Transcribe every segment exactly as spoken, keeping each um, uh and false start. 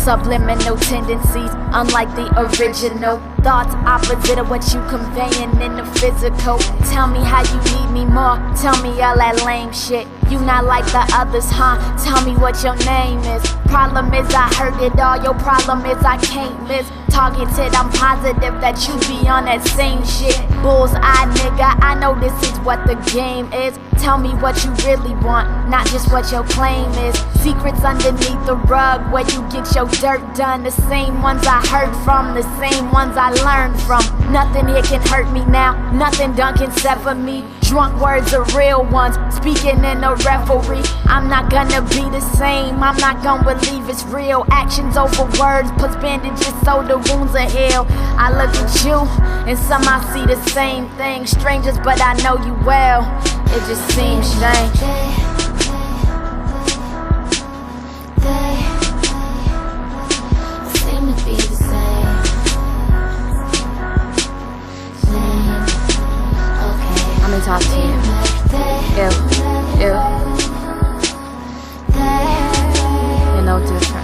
subliminal tendencies, unlike the original thoughts, opposite of what you conveying in the physical. Tell me how you need me more, tell me all that lame shit. You not like the others, huh? Tell me what your name is. Problem is I heard it all, your problem is I can't miss. Targeted, I'm positive that you be on that same shit. Bullseye, nigga, I know this is what the game is. Tell me what you really want, not just what your claim is. Secrets underneath the rug, where you get your dirt done. The same ones I heard from, the same ones I learned from. Nothing here can hurt me now, nothing done can sever me. Drunk words are real ones, speaking in a revelry. I'm not gonna be the same, I'm not gonna believe it's real. Actions over words, puts bandages so the wounds are healed. I look at you, and some I see the same thing. Strangers, but I know you well, it just seems strange. Let me talk to you. Ew, ew. You're no different.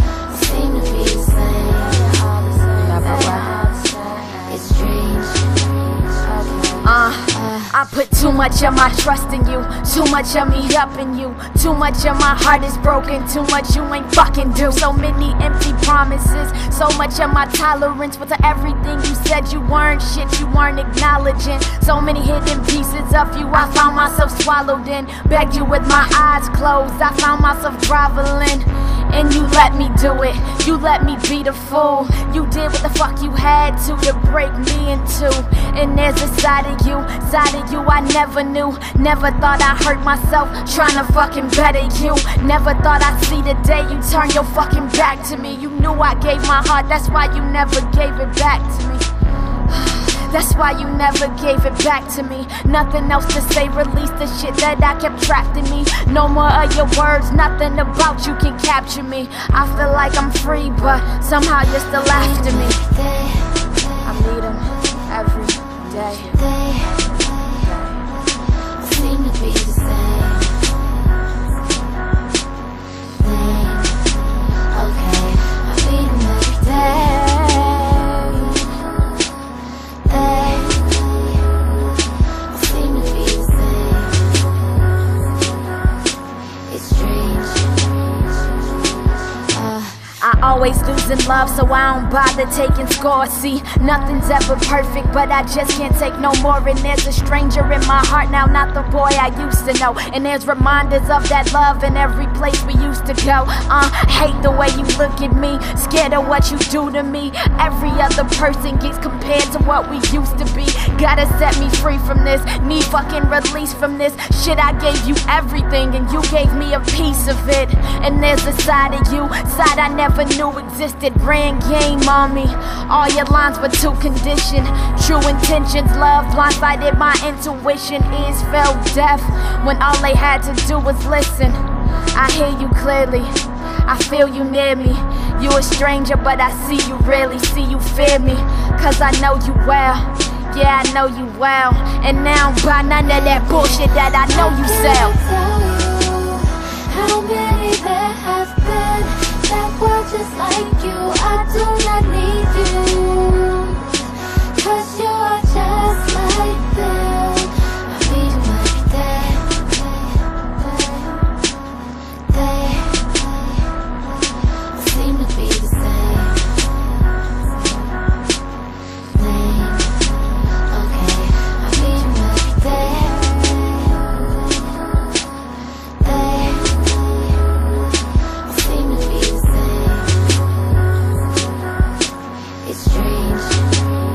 Uh, I put too much of my trust in you, too much of me up in you, too much of my heart is broken, too much you ain't fucking do. So many empty promises, so much of my tolerance was to everything you said you weren't, shit you weren't acknowledging. So many hidden pieces of you I found myself swallowed in. Begged you with my eyes closed, I found myself groveling. And you let me do it, you let me be the fool. You did what the fuck you had to to break me in two. And there's a side of you, side of you I never knew. Never thought I hurt myself trying to fucking better you. Never thought I'd see the day you turn your fucking back to me. You knew I gave my heart, that's why you never gave it back to me. That's why you never gave it back to me. Nothing else to say, release the shit that I kept trapped in me. No more of your words, nothing about you can capture me. I feel like I'm free, but somehow you're still after me. I need them every day. They seem to be the same. Okay, I need them every day. I always losing love, so I don't bother taking scores. See, nothing's ever perfect, but I just can't take no more. And there's a stranger in my heart now, not the boy I used to know. And there's reminders of that love in every place we used to go. Uh, hate the way you look at me, scared of what you do to me. Every other person gets compared to what we used to be. Gotta set me free from this, need fucking release from this. Shit, I gave you everything, and you gave me a piece of it. And there's a side of you, side I never knew existed. Ran game on me, all your lines were too conditioned. True intentions, love blindsided my intuition. Ears felt deaf when all they had to do was listen. I hear you clearly, I feel you near me. You a stranger, but I see you really, see you fear me. Cause I know you well, yeah I know you well. And now I'm by none of that bullshit that I know you sell. How many there have been that were just like you? I do not need you, cause you are just like them. I read them every day. They seem to be the same. Same. Okay, I read them every day. It's strange.